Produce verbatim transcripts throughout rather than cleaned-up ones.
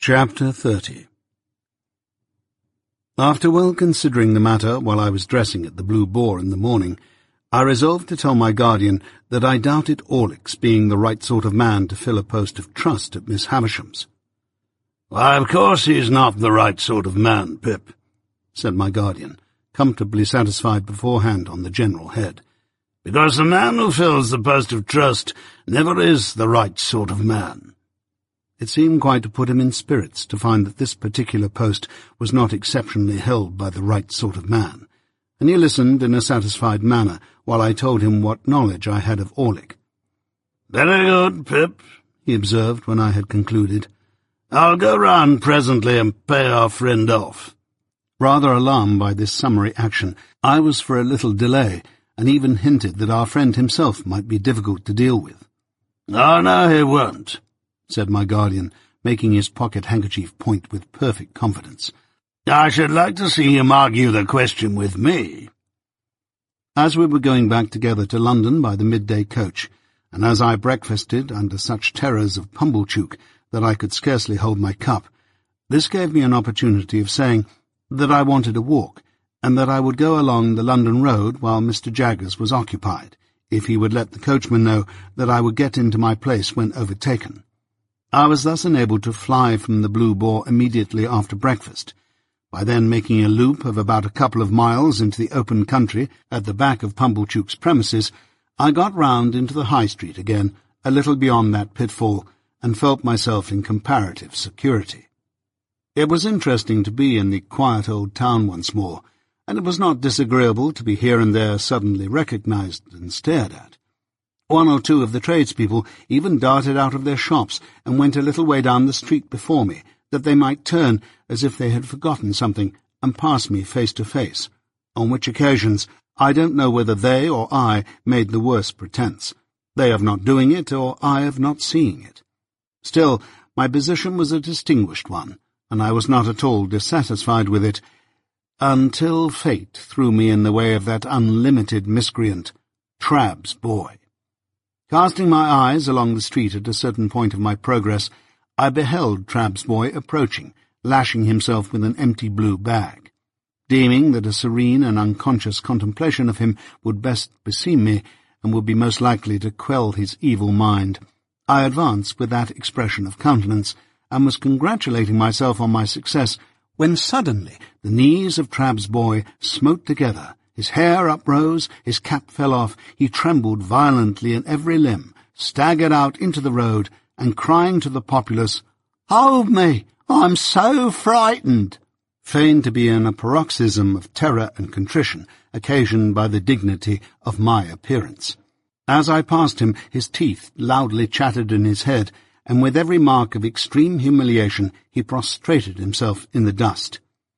Chapter thirty. After well considering the matter while I was dressing at the Blue Boar in the morning, I resolved to tell my guardian that I doubted Orlick's being the right sort of man to fill a post of trust at Miss Havisham's. "Why, of course he's not the right sort of man, Pip," said my guardian, comfortably satisfied beforehand on the general head. "Because the man who fills the post of trust never is the right sort of man." It seemed quite to put him in spirits to find that this particular post was not exceptionally held by the right sort of man, and he listened in a satisfied manner while I told him what knowledge I had of Orlick. "Very good, Pip," he observed when I had concluded. "I'll go round presently and pay our friend off." Rather alarmed by this summary action, I was for a little delay, and even hinted that our friend himself might be difficult to deal with. "Oh, no, he won't," said my guardian, making his pocket-handkerchief point with perfect confidence. "I should like to see him argue the question with me." As we were going back together to London by the midday coach, and as I breakfasted under such terrors of Pumblechook that I could scarcely hold my cup, this gave me an opportunity of saying that I wanted a walk, and that I would go along the London road while Mister Jaggers was occupied, if he would let the coachman know that I would get into my place when overtaken. I was thus enabled to fly from the Blue Boar immediately after breakfast. By then making a loop of about a couple of miles into the open country at the back of Pumblechook's premises, I got round into the High Street again, a little beyond that pitfall, and felt myself in comparative security. It was interesting to be in the quiet old town once more, and it was not disagreeable to be here and there suddenly recognized and stared at. One or two of the tradespeople even darted out of their shops and went a little way down the street before me, that they might turn, as if they had forgotten something, and pass me face to face, on which occasions I don't know whether they or I made the worse pretence, they of not doing it or I of not seeing it. Still, my position was a distinguished one, and I was not at all dissatisfied with it, until fate threw me in the way of that unlimited miscreant, Trabb's boy. Casting my eyes along the street at a certain point of my progress, I beheld Trabb's boy approaching, lashing himself with an empty blue bag. Deeming that a serene and unconscious contemplation of him would best beseem me, and would be most likely to quell his evil mind, I advanced with that expression of countenance, and was congratulating myself on my success, when suddenly the knees of Trabb's boy smote together. His hair uprose, his cap fell off, he trembled violently in every limb, staggered out into the road, and crying to the populace, "Hold me! I'm so frightened!" feigned to be in a paroxysm of terror and contrition, occasioned by the dignity of my appearance. As I passed him, his teeth loudly chattered in his head, and with every mark of extreme humiliation he prostrated himself in the dust.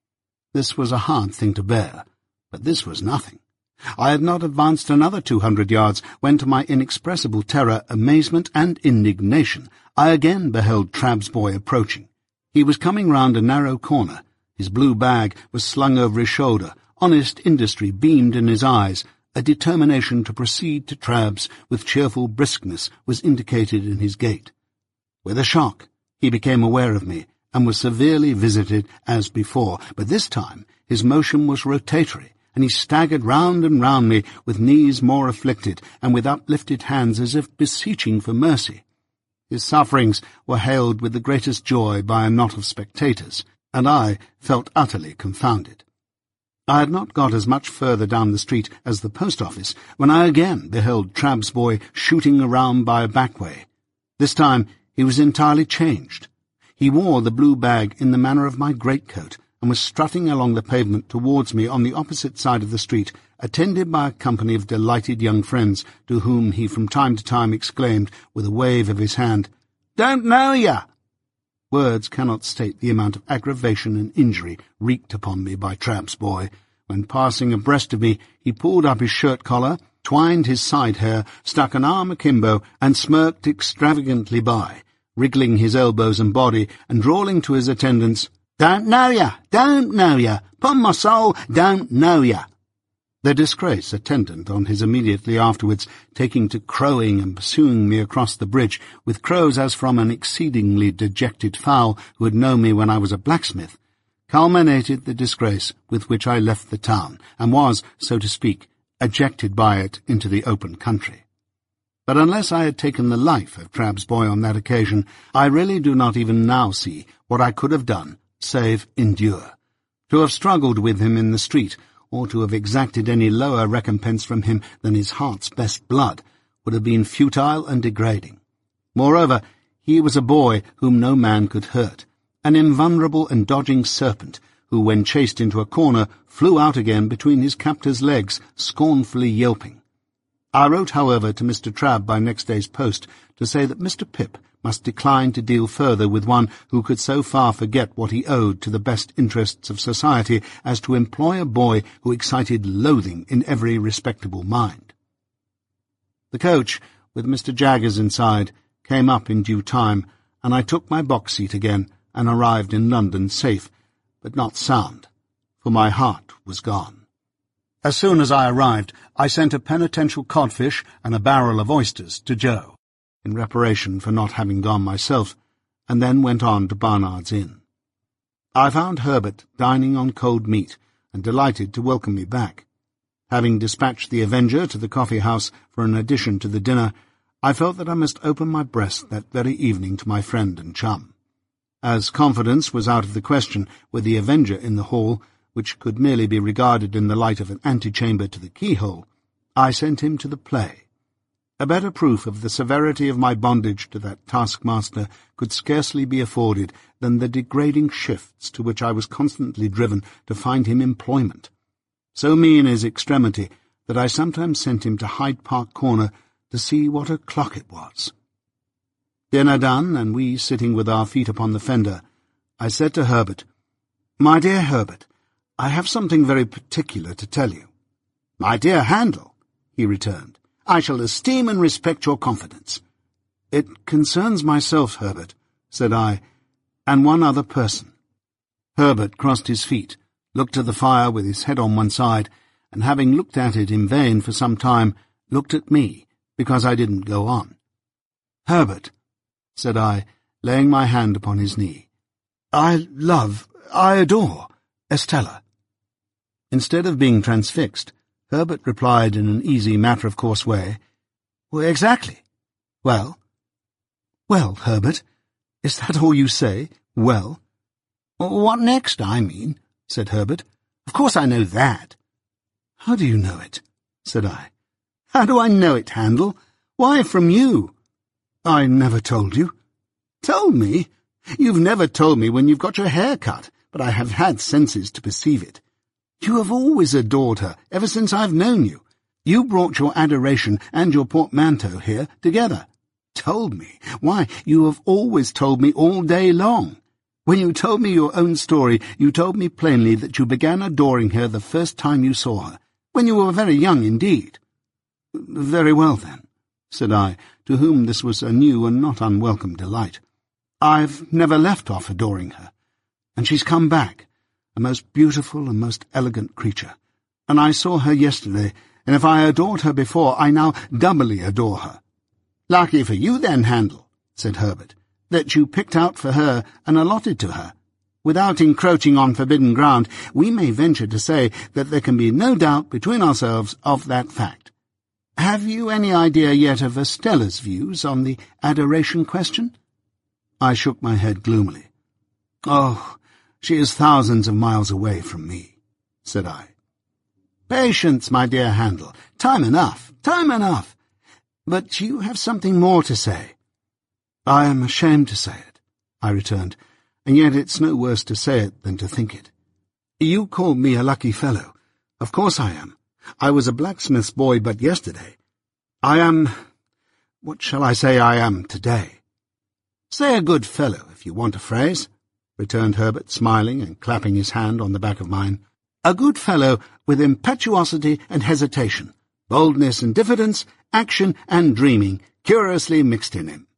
This was a hard thing to bear. But this was nothing. I had not advanced another two hundred yards when, to my inexpressible terror, amazement, and indignation, I again beheld Trabb's boy approaching. He was coming round a narrow corner. His blue bag was slung over his shoulder. Honest industry beamed in his eyes. A determination to proceed to Trabb's with cheerful briskness was indicated in his gait. With a shock, he became aware of me, and was severely visited as before, but this time his motion was rotatory, and he staggered round and round me with knees more afflicted, and with uplifted hands as if beseeching for mercy. His sufferings were hailed with the greatest joy by a knot of spectators, and I felt utterly confounded. I had not got as much further down the street as the post-office when I again beheld Trabb's boy shooting around by a back way. This time he was entirely changed. He wore the blue bag in the manner of my greatcoat, and was strutting along the pavement towards me on the opposite side of the street, attended by a company of delighted young friends, to whom he from time to time exclaimed, with a wave of his hand, "Don't know ya!" Words cannot state the amount of aggravation and injury wreaked upon me by Trabb's boy. When passing abreast of me, he pulled up his shirt-collar, twined his side hair, stuck an arm akimbo, and smirked extravagantly by, wriggling his elbows and body, and drawling to his attendants, "Don't know ya, don't know ya, pon my soul, don't know ya." The disgrace attendant on his immediately afterwards taking to crowing and pursuing me across the bridge, with crows as from an exceedingly dejected fowl who had known me when I was a blacksmith, culminated the disgrace with which I left the town, and was, so to speak, ejected by it into the open country. But unless I had taken the life of Trabb's boy on that occasion, I really do not even now see what I could have done, save endure. To have struggled with him in the street, or to have exacted any lower recompense from him than his heart's best blood, would have been futile and degrading. Moreover, he was a boy whom no man could hurt, an invulnerable and dodging serpent, who, when chased into a corner, flew out again between his captor's legs, scornfully yelping. I wrote, however, to Mister Trabb by next day's post to say that Mister Pip must decline to deal further with one who could so far forget what he owed to the best interests of society as to employ a boy who excited loathing in every respectable mind. The coach, with Mister Jaggers inside, came up in due time, and I took my box seat again and arrived in London safe, but not sound, for my heart was gone. As soon as I arrived, I sent a penitential codfish and a barrel of oysters to Joe, in reparation for not having gone myself, and then went on to Barnard's Inn. I found Herbert dining on cold meat, and delighted to welcome me back. Having dispatched the Avenger to the coffee-house for an addition to the dinner, I felt that I must open my breast that very evening to my friend and chum. As confidence was out of the question with the Avenger in the hall, which could merely be regarded in the light of an antechamber to the keyhole, I sent him to the play. A better proof of the severity of my bondage to that taskmaster could scarcely be afforded than the degrading shifts to which I was constantly driven to find him employment. So mean is extremity that I sometimes sent him to Hyde Park Corner to see what o'clock it was. Dinner done, and we sitting with our feet upon the fender, I said to Herbert, "My dear Herbert, I have something very particular to tell you." "My dear Handel," he returned, "I shall esteem and respect your confidence." "It concerns myself, Herbert," said I, "and one other person." Herbert crossed his feet, looked at the fire with his head on one side, and having looked at it in vain for some time, looked at me, because I didn't go on. "Herbert," said I, laying my hand upon his knee, "I love, I adore Estella." Instead of being transfixed, Herbert replied in an easy, matter-of-course way, "Well, exactly. Well?" "Well, Herbert, is that all you say? Well?" "What next, I mean," said Herbert. "Of course I know that." "How do you know it?" said I. "How do I know it, Handel? Why, from you." "I never told you." "Told me? You've never told me when you've got your hair cut, but I have had senses to perceive it. You have always adored her, ever since I've known you. You brought your adoration and your portmanteau here together. Told me? Why, you have always told me all day long. When you told me your own story, you told me plainly that you began adoring her the first time you saw her, when you were very young indeed." "Very well, then," said I, to whom this was a new and not unwelcome delight. "I've never left off adoring her, and she's come back, a most beautiful and most elegant creature, and I saw her yesterday, and if I adored her before, I now doubly adore her." "Lucky for you, then, Handel," said Herbert, "that you picked out for her and allotted to her. Without encroaching on forbidden ground, we may venture to say that there can be no doubt between ourselves of that fact. Have you any idea yet of Estella's views on the adoration question?" I shook my head gloomily. "Oh, she is thousands of miles away from me," said I. "Patience, my dear Handel. Time enough, time enough. But you have something more to say." "I am ashamed to say it," I returned, "and yet it's no worse to say it than to think it. You call me a lucky fellow. Of course I am. I was a blacksmith's boy but yesterday. I am... what shall I say I am today?" "Say a good fellow, if you want a phrase," returned Herbert, smiling and clapping his hand on the back of mine. "A good fellow with impetuosity and hesitation, boldness and diffidence, action and dreaming, curiously mixed in him."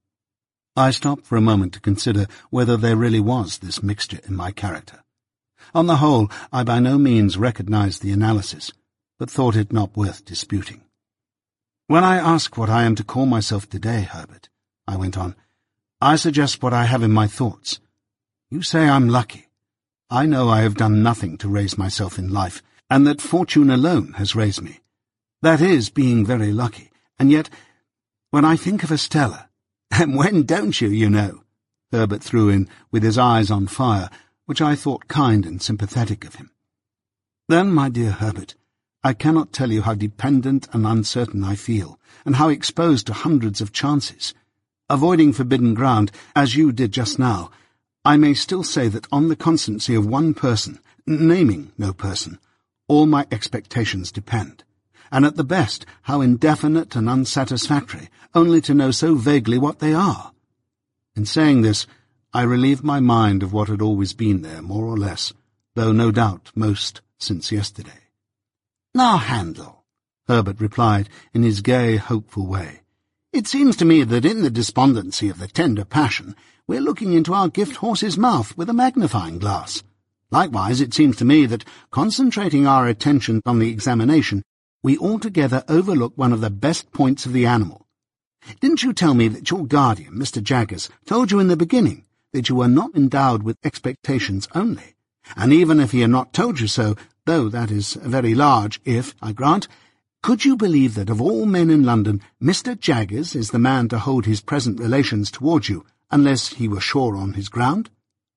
I stopped for a moment to consider whether there really was this mixture in my character. On the whole, I by no means recognized the analysis, but thought it not worth disputing. "When I ask what I am to call myself today, Herbert," I went on, "I suggest what I have in my thoughts. You say I'm lucky. I know I have done nothing to raise myself in life, and that fortune alone has raised me. That is being very lucky, and yet, when I think of Estella—" "And when don't you, you know?" Herbert threw in, with his eyes on fire, which I thought kind and sympathetic of him. "Then, my dear Herbert, I cannot tell you how dependent and uncertain I feel, and how exposed to hundreds of chances. Avoiding forbidden ground, as you did just now, I may still say that on the constancy of one person, naming no person, all my expectations depend, and at the best, how indefinite and unsatisfactory, only to know so vaguely what they are. In saying this, I relieved my mind of what had always been there, more or less, though no doubt most since yesterday. "Now, Handel," Herbert replied in his gay, hopeful way, "it seems to me that in the despondency of the tender passion, we're looking into our gift horse's mouth with a magnifying glass. Likewise, it seems to me that, concentrating our attention on the examination, we altogether overlook one of the best points of the animal. Didn't you tell me that your guardian, Mister Jaggers, told you in the beginning that you were not endowed with expectations only? And even if he had not told you so, though that is a very large if, I grant, could you believe that of all men in London, Mister Jaggers is the man to hold his present relations towards you, unless he were sure on his ground?"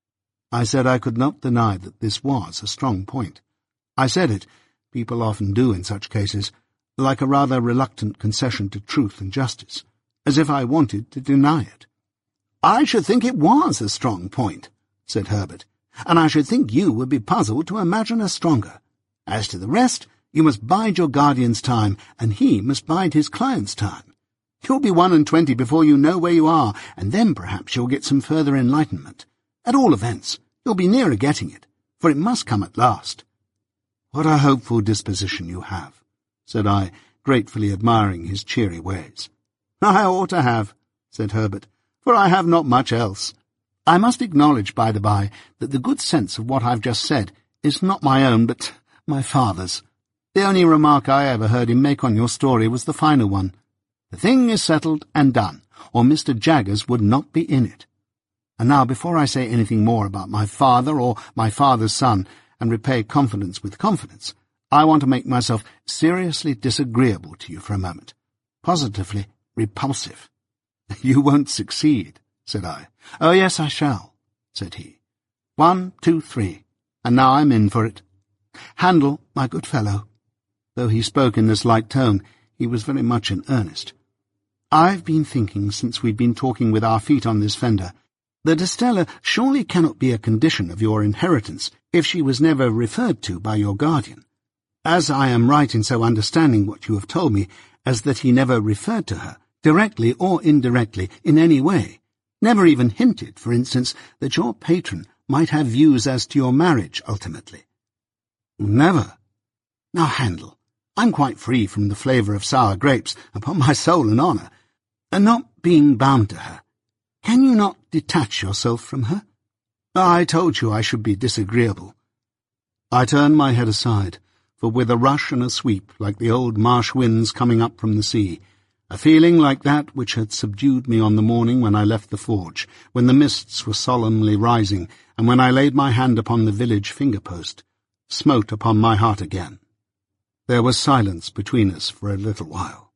I said I could not deny that this was a strong point. I said it, people often do in such cases, like a rather reluctant concession to truth and justice, as if I wanted to deny it. "I should think it was a strong point," said Herbert, "and I should think you would be puzzled to imagine a stronger. As to the rest, you must bide your guardian's time, and he must bide his client's time. You'll be one and twenty before you know where you are, and then perhaps you'll get some further enlightenment. At all events, you'll be nearer getting it, for it must come at last." "What a hopeful disposition you have," said I, gratefully admiring his cheery ways. "I ought to have," said Herbert, "for I have not much else. I must acknowledge, by the by, that the good sense of what I've just said is not my own, but my father's. The only remark I ever heard him make on your story was the final one. The thing is settled and done, or Mister Jaggers would not be in it. And now, before I say anything more about my father or my father's son, and repay confidence with confidence, I want to make myself seriously disagreeable to you for a moment. Positively repulsive." "You won't succeed," said I. "Oh, yes, I shall," said he. "One, two, three, and now I'm in for it. Handel, my good fellow," though he spoke in this light tone, he was very much in earnest, "I've been thinking, since we've been talking with our feet on this fender, that Estella surely cannot be a condition of your inheritance if she was never referred to by your guardian. As I am right in so understanding what you have told me as that he never referred to her, directly or indirectly, in any way, never even hinted, for instance, that your patron might have views as to your marriage ultimately." "Never. Now, Handel, I'm quite free from the flavour of sour grapes, upon my soul and honour, and not being bound to her. Can you not detach yourself from her? I told you I should be disagreeable." I turned my head aside, for with a rush and a sweep, like the old marsh winds coming up from the sea, a feeling like that which had subdued me on the morning when I left the forge, when the mists were solemnly rising, and when I laid my hand upon the village finger-post, smote upon my heart again. There was silence between us for a little while.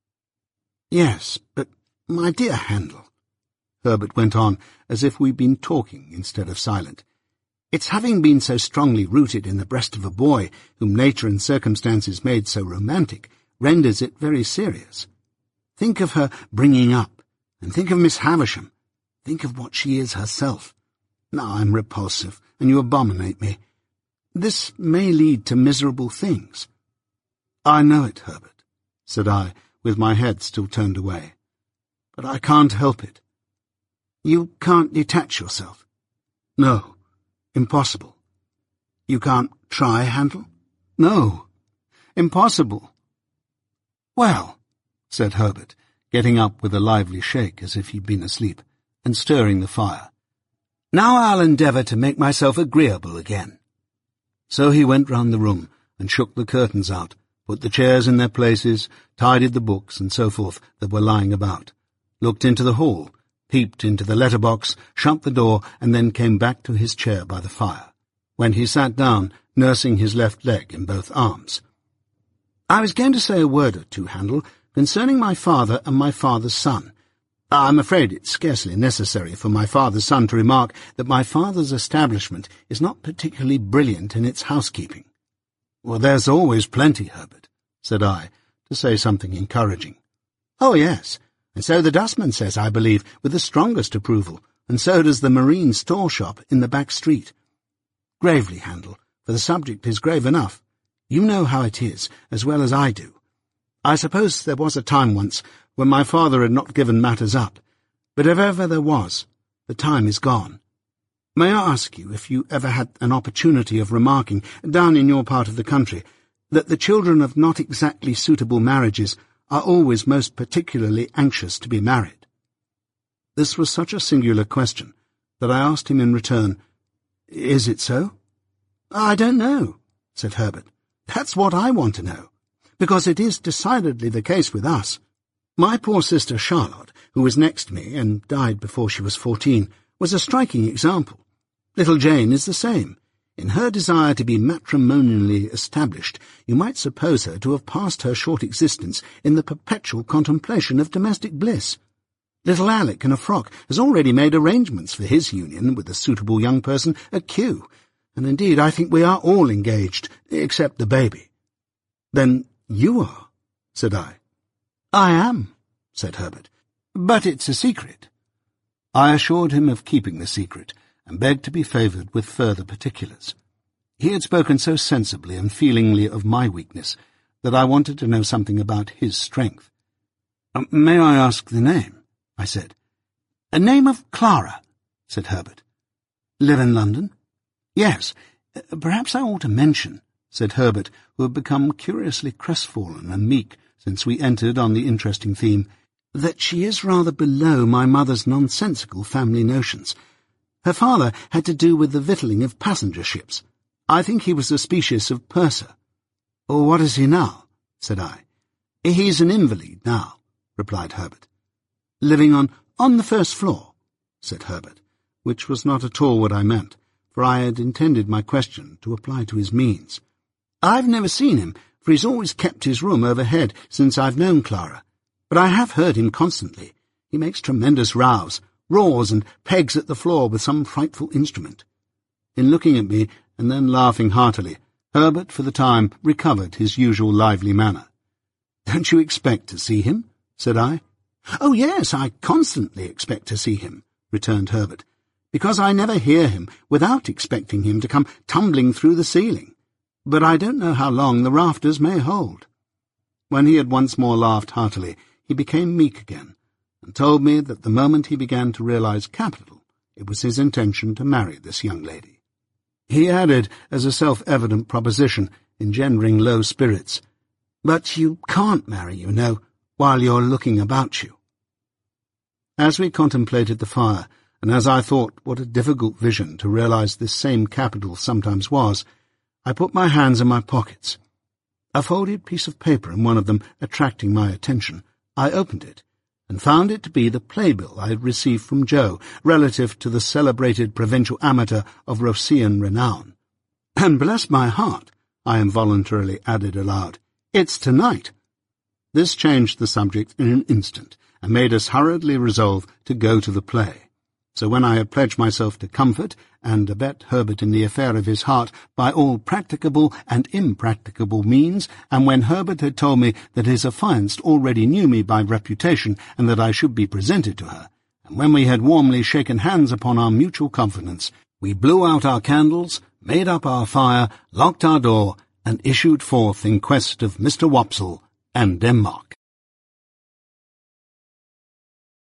"Yes, but, my dear Handel," Herbert went on, as if we'd been talking instead of silent, "it's having been so strongly rooted in the breast of a boy whom nature and circumstances made so romantic renders it very serious. Think of her bringing up, and think of Miss Havisham. Think of what she is herself. Now I'm repulsive, and you abominate me. This may lead to miserable things." "I know it, Herbert," said I, with my head still turned away. "But I can't help it." "You can't detach yourself?" "No, impossible." "You can't try, Handel?" "No, impossible." "Well," said Herbert, getting up with a lively shake as if he'd been asleep, and stirring the fire, "now I'll endeavour to make myself agreeable again." So he went round the room and shook the curtains out, put the chairs in their places, tidied the books and so forth that were lying about, looked into the hall, peeped into the letterbox, shut the door, and then came back to his chair by the fire, when he sat down, nursing his left leg in both arms. "I was going to say a word or two, Handel, concerning my father and my father's son. I'm afraid it's scarcely necessary for my father's son to remark that my father's establishment is not particularly brilliant in its housekeeping." "Well, there's always plenty, Herbert," said I, to say something encouraging. "Oh, yes, and so the dustman says, I believe, with the strongest approval, and so does the marine store shop in the back street. Gravely, Handel, for the subject is grave enough. You know how it is, as well as I do. I suppose there was a time once when my father had not given matters up, but if ever there was, the time is gone. May I ask you if you ever had an opportunity of remarking, down in your part of the country, that the children of not exactly suitable marriages are always most particularly anxious to be married?" This was such a singular question that I asked him in return, "Is it so?" "I don't know," said Herbert. "That's what I want to know, because it is decidedly the case with us. My poor sister Charlotte, who was next me and died before she was fourteen, was a striking example. Little Jane is the same. In her desire to be matrimonially established, you might suppose her to have passed her short existence in the perpetual contemplation of domestic bliss. Little Alec in a frock has already made arrangements for his union with a suitable young person at Kew, and indeed I think we are all engaged, except the baby." "Then you are?" said I. "I am," said Herbert, "but it's a secret." I assured him of keeping the secret, and begged to be favoured with further particulars. He had spoken so sensibly and feelingly of my weakness that I wanted to know something about his strength. Um, "May I ask the name?" I said. "A name of Clara," said Herbert. "Live in London?" "Yes. Uh, perhaps I ought to mention," said Herbert, who had become curiously crestfallen and meek since we entered on the interesting theme, "that she is rather below my mother's nonsensical family notions. Her father had to do with the victualling of passenger ships. I think he was a species of purser." "Or what is he now?" said I. "He's an invalid now," replied Herbert. "Living on, on the first floor," said Herbert, which was not at all what I meant, for I had intended my question to apply to his means. "I've never seen him, for he's always kept his room overhead since I've known Clara, but I have heard him constantly. He makes tremendous rows, roars and pegs at the floor with some frightful instrument." In looking at me and then laughing heartily, Herbert for the time recovered his usual lively manner. "Don't you expect to see him?" said I. "Oh, yes, I constantly expect to see him," returned Herbert, "because I never hear him without expecting him to come tumbling through the ceiling. But I don't know how long the rafters may hold." When he had once more laughed heartily, he became meek again, and told me that the moment he began to realize capital, it was his intention to marry this young lady. He added, as a self-evident proposition, engendering low spirits, "But you can't marry, you know, while you're looking about you." As we contemplated the fire, and as I thought what a difficult vision to realize this same capital sometimes was, I put my hands in my pockets. A folded piece of paper in one of them attracting my attention, I opened it, and found it to be the playbill I had received from Joe relative to the celebrated provincial amateur of Rossean renown. "And bless my heart," I involuntarily added aloud, "it's tonight." This changed the subject in an instant, and made us hurriedly resolve to go to the play. So when I had pledged myself to comfort and abet Herbert in the affair of his heart by all practicable and impracticable means, and when Herbert had told me that his affianced already knew me by reputation and that I should be presented to her, and when we had warmly shaken hands upon our mutual confidence, we blew out our candles, made up our fire, locked our door, and issued forth in quest of Mister Wopsle and Denmark.